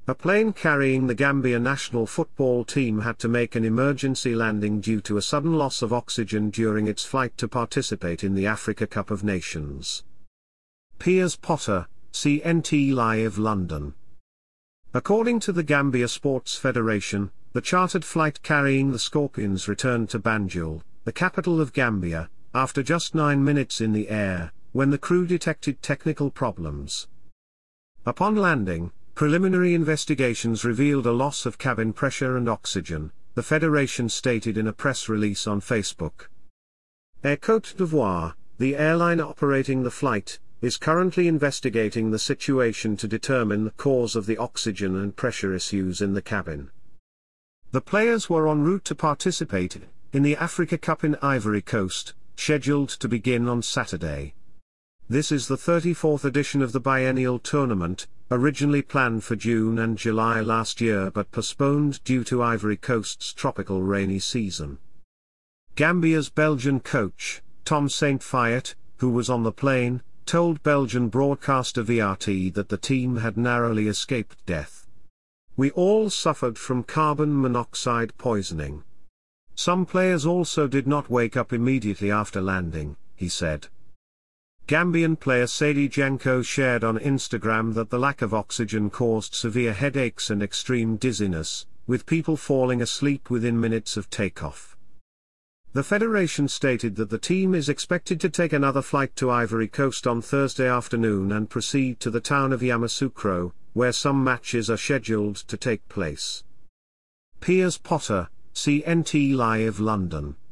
A plane carrying the Gambia national football team had to make an emergency landing due to a sudden loss of oxygen during its flight to participate in the Africa Cup of Nations. Piers Potter, CNT Live London. According to the Gambia Sports Federation, the chartered flight carrying the Scorpions returned to Banjul, the capital of Gambia, after just 9 minutes in the air, when the crew detected technical problems. Upon landing, preliminary investigations revealed a loss of cabin pressure and oxygen, the Federation stated in a press release on Facebook. Air Côte d'Ivoire, the airline operating the flight, is currently investigating the situation to determine the cause of the oxygen and pressure issues in the cabin. The players were en route to participate in the Africa Cup in Ivory Coast, scheduled to begin on Saturday. This is the 34th edition of the biennial tournament, originally planned for June and July last year but postponed due to Ivory Coast's tropical rainy season. Gambia's Belgian coach, Tom Saintfiet, who was on the plane, told Belgian broadcaster VRT that the team had narrowly escaped death. "We all suffered from carbon monoxide poisoning. Some players also did not wake up immediately after landing," he said. Gambian player Sadie Janko shared on Instagram that the lack of oxygen caused severe headaches and extreme dizziness, with people falling asleep within minutes of takeoff. The federation stated that the team is expected to take another flight to Ivory Coast on Thursday afternoon and proceed to the town of Yamoussoukro, where some matches are scheduled to take place. Piers Potter, CNT Live London.